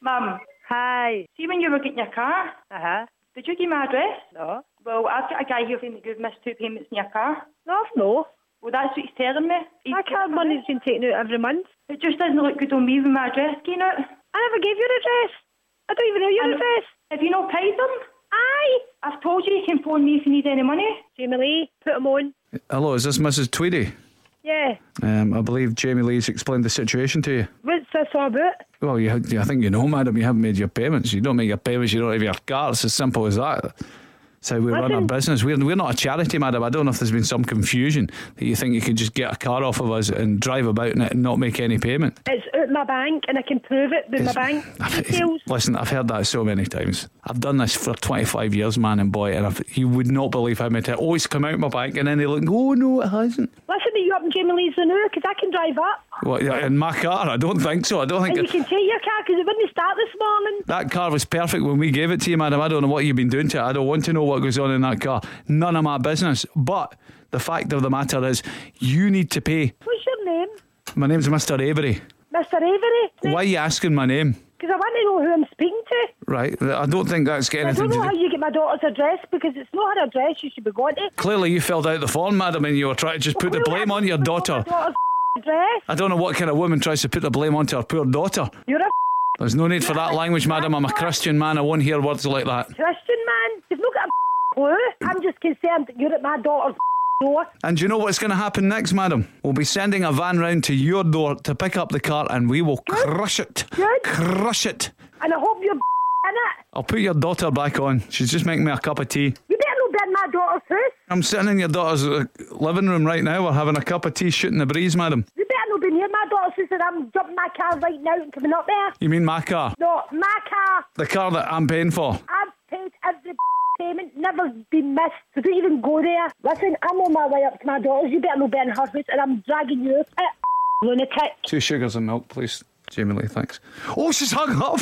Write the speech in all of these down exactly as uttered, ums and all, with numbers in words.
Mum. Hi. See when you were getting your car? Uh-huh. Did you give my address? No. Well, I've got a guy here saying that you've missed two payments in your car. No, no. Well, that's what he's telling me. He's My card money's been taken out every month. It just doesn't look good on me with my address getting out. I never gave your address. I don't even know your And address. Have you not paid them? Aye. I've told you you can phone me if you need any money. Jamie Lee, put them on. Hello, is this Missus Tweedy? Yeah. Um, I believe Jamie Lee's explained the situation to you. What's this all about? Well, you, I think you know, madam, you haven't made your payments. You don't make your payments, you don't have your car. It's as simple as that. That's how we Listen. run our business. We're, we're not a charity, madam. I don't know if there's been some confusion that you think you can just get a car off of us and drive about in it and not make any payment. It's out my bank and I can prove it with my bank details. Listen, I've heard that so many times. I've done this for twenty-five years, man and boy, and I've, you would not believe how many times. Oh, it's come out of my bank, and then they look, oh, no, it hasn't. Listen to you up in Jamie Lee's the new, because I can drive up. Well, yeah, in my car, I don't think so. I don't think And it, you can take your car because it wouldn't start this morning. that car was perfect when we gave it to you, madam. I don't know what you've been doing to it. I don't want to know what goes on in that car. None of my business. But the fact of the matter is, you need to pay. What's your name? My name's Mister Avery. Mister Avery? Why are you asking my name? Because I want to know who I'm speaking to. Right, I don't think that's getting I anything don't know to how do. you get my daughter's address, because it's not her address you should be going to. Clearly you filled out the form, madam, and you were trying to just put the blame on your daughter. My daughter's address. I don't know what kind of woman tries to put the blame onto her poor daughter. You're a There's no need for that language, madam. I'm a Christian man. I won't hear words like that. Christian man. You've not got a clue. I'm just concerned that you're at my daughter's door. And do you know what's going to happen next, madam? We'll be sending a van round to your door to pick up the car, and we will crush it. Good. Crush it. And I hope you're in it. I'll put your daughter back on. She's just making me a cup of tea. You better not be in my daughter's house. I'm sitting in your daughter's uh, living room right now. We're having a cup of tea, shooting the breeze, madam. You better not be near my daughter's house, and I'm jumping my car right now and coming up there. You mean my car? No, my car. The car that I'm paying for? I've paid every payment, never been missed, so don't even go there. Listen, I'm on my way up to my daughter's. You better not be in her house, and I'm dragging you out. Lunatic. Two sugars and milk, please. Jamie Lee, thanks. Oh, she's hung up.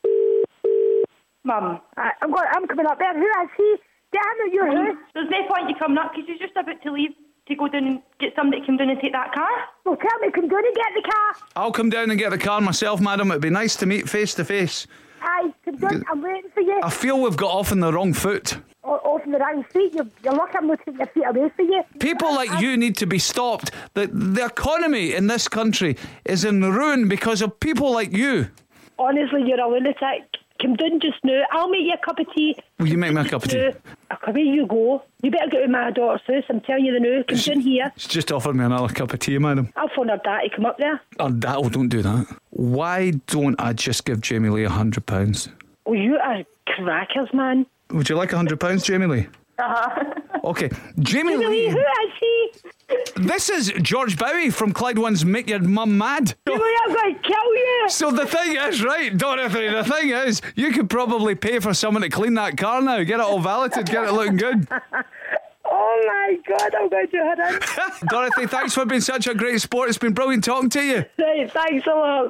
Mum. I, I'm going. I'm coming up there. Who is he? Get him out your house. There's no point you coming up because you're just about to leave to go down and get somebody to come down and take that car. Well, tell me, come down and get the car. I'll come down and get the car myself, madam. It'd be nice to meet face to face. Aye, come down. I'm waiting for you. I feel we've got off on the wrong foot. O- off in the wrong feet. You're, you're lucky I'm not taking your feet away for you. People like you need to be stopped. The, the economy in this country is in ruin because of people like you. Honestly, you're a lunatic. Come down just now. I'll make you a cup of tea. Will you make me a cup of tea? Away you go. You better get to my daughter's house. I'm telling you the now. Come down here. She's just offered me another cup of tea, madam. I'll phone her dad to come up there. Oh, that, oh, don't do that. Why don't I just give Jamie Lee a hundred pounds? Oh, you are crackers, man. Would you like a hundred pounds, Jamie Lee? Uh-huh. Okay, Jamie Jamie Lee, Lee. who is he? This is George Bowie from Clyde One's Make Your Mum Mad. Jamie Lee, I'm going to kill you. So the thing is, right, Dorothy, the thing is, you could probably pay for someone to clean that car now, get it all valeted, get it looking good. Oh my God, I'm going to do her in. Dorothy, thanks for being such a great sport. It's been brilliant talking to you. Right, thanks a lot.